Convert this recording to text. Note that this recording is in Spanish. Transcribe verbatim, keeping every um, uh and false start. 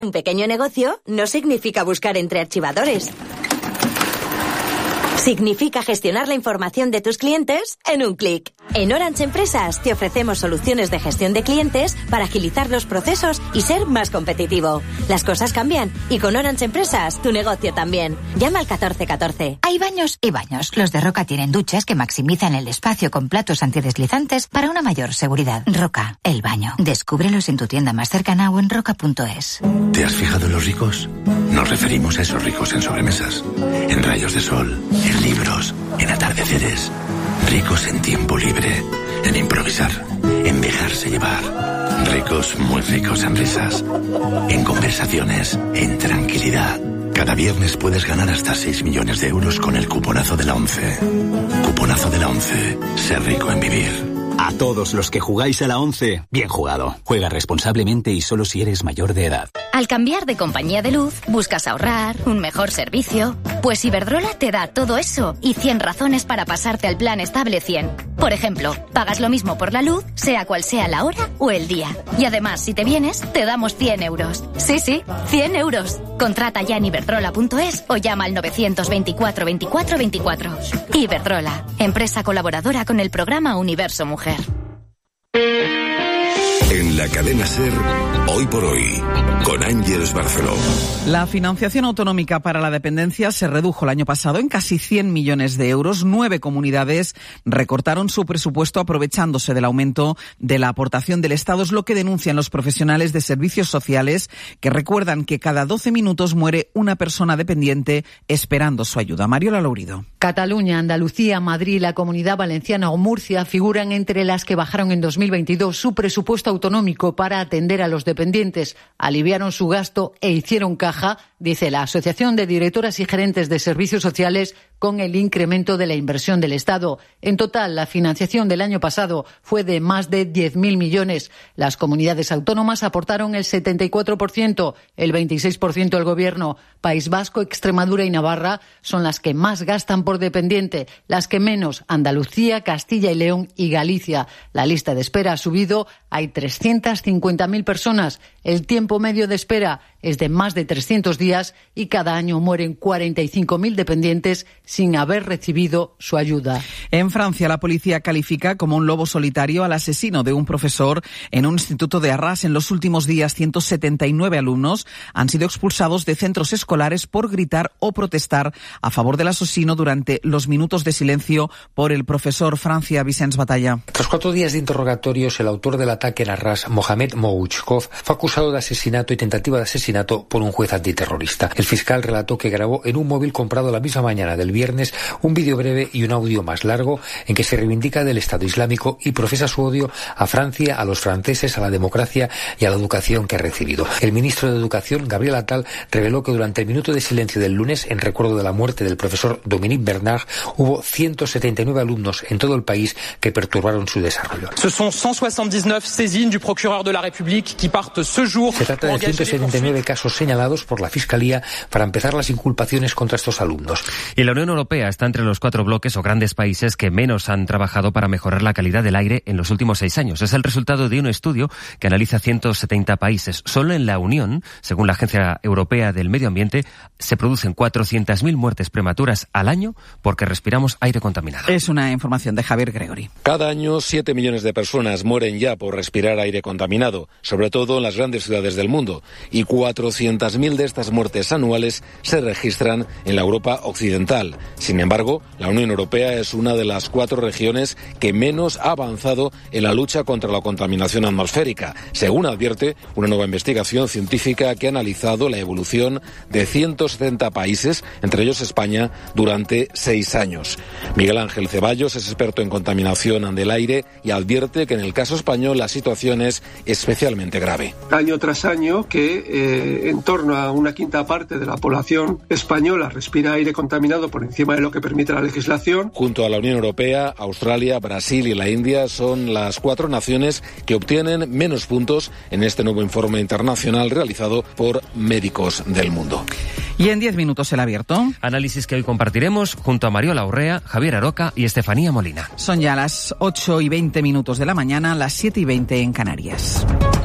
Un pequeño negocio no significa buscar entre archivadores. Significa gestionar la información de tus clientes en un clic. En Orange Empresas te ofrecemos soluciones de gestión de clientes para agilizar los procesos y ser más competitivo. Las cosas cambian y con Orange Empresas tu negocio también. Llama al catorce catorce. Hay baños y baños. Los de Roca tienen duchas que maximizan el espacio con platos antideslizantes para una mayor seguridad. Roca, el baño. Descúbrelos en tu tienda más cercana o en roca punto es. ¿Te has fijado en los ricos? Nos referimos a esos ricos en sobremesas, en rayos de sol, en libros, en atardeceres. Ricos en tiempo libre, en improvisar, en dejarse llevar. Ricos, muy ricos en risas, en conversaciones, en tranquilidad. Cada viernes puedes ganar hasta seis millones de euros con el cuponazo de la ONCE. Cuponazo de la ONCE. Ser rico en vivir. A todos los que jugáis a la ONCE, bien jugado. Juega responsablemente y solo si eres mayor de edad. Al cambiar de compañía de luz, buscas ahorrar, un mejor servicio. Pues Iberdrola te da todo eso y cien razones para pasarte al plan estable cien. Por ejemplo, pagas lo mismo por la luz, sea cual sea la hora o el día. Y además, si te vienes, te damos cien euros. Sí, sí, cien euros. Contrata ya en iberdrola punto es o llama al novecientos veinticuatro veinticuatro veinticuatro. Iberdrola, empresa colaboradora con el programa Universo Mujer. En la cadena SER, hoy por hoy, con Ángeles Barceló. La financiación autonómica para la dependencia se redujo el año pasado en casi cien millones de euros. Nueve comunidades recortaron su presupuesto aprovechándose del aumento de la aportación del Estado. Es lo que denuncian los profesionales de servicios sociales, que recuerdan que cada doce minutos muere una persona dependiente esperando su ayuda. Mariola Lourido. Cataluña, Andalucía, Madrid, la Comunidad Valenciana o Murcia figuran entre las que bajaron en dos mil veintidós su presupuesto autonómico para atender a los dependientes. Aliviaron su gasto e hicieron caja, dice la Asociación de Directoras y Gerentes de Servicios Sociales, con el incremento de la inversión del Estado. En total, la financiación del año pasado fue de más de diez mil millones. Las comunidades autónomas aportaron el setenta y cuatro por ciento, el veintiséis por ciento el Gobierno. País Vasco, Extremadura y Navarra son las que más gastan por dependiente, las que menos Andalucía, Castilla y León y Galicia. La lista de espera ha subido, hay trescientas cincuenta mil personas. El tiempo medio de espera es de más de trescientos días y cada año mueren cuarenta y cinco mil dependientes sin haber recibido su ayuda. En Francia, la policía califica como un lobo solitario al asesino de un profesor en un instituto de Arras. En los últimos días, ciento setenta y nueve alumnos han sido expulsados de centros escolares por gritar o protestar a favor del asesino durante los minutos de silencio por el profesor. Francia, Vicens Batalla. Tras cuatro días de interrogatorios, el autor del ataque en Arras, Mohamed Mouchkov, fue acusado de asesinato y tentativa de asesinato por un juez antiterrorista. El fiscal relató que grabó en un móvil comprado la misma mañana del viernes un vídeo breve y un audio más largo en que se reivindica del Estado Islámico y profesa su odio a Francia, a los franceses, a la democracia y a la educación que ha recibido. El ministro de Educación, Gabriel Attal, reveló que durante el minuto de silencio del lunes, en recuerdo de la muerte del profesor Dominique Bernard, hubo ciento setenta y nueve alumnos en todo el país que perturbaron su desarrollo. Ce sont cent soixante-dix-neuf saisines du procureur de la République qui partent ce jour. Se trata de ciento setenta y nueve casos señalados por la Fiscalía para empezar las inculpaciones contra estos alumnos. Y la Unión Europea está entre los cuatro bloques o grandes países que menos han trabajado para mejorar la calidad del aire en los últimos seis años. Es el resultado de un estudio que analiza ciento setenta países. Solo en la Unión, según la Agencia Europea del Medio Ambiente, se producen cuatrocientas mil muertes prematuras al año porque respiramos aire contaminado. Es una información de Javier Gregory. Cada año, siete millones de personas mueren ya por respirar aire contaminado, sobre todo en las grandes ciudades del mundo, y cuatrocientas mil de estas muertes anuales se registran en la Europa occidental. Sin embargo, la Unión Europea es una de las cuatro regiones que menos ha avanzado en la lucha contra la contaminación atmosférica, según advierte una nueva investigación científica que ha analizado la evolución de ciento setenta países, entre ellos España, durante seis años. Miguel Ángel Ceballos es experto en contaminación del aire y advierte que en el caso español la situación es especialmente grave. Año tras año que eh, en torno a una quinta parte de la población española respira aire contaminado por encima de lo que permite la legislación. Junto a la Unión Europea, Australia, Brasil y la India son las cuatro naciones que obtienen menos puntos en este nuevo informe internacional realizado por Médicos del Mundo. Y en diez minutos el abierto. Análisis que hoy compartiremos junto a Mariola Urrea, Javier Aroca y Estefanía Molina. Son ya las ocho y veinte minutos de la mañana, las siete y veinte en Canarias.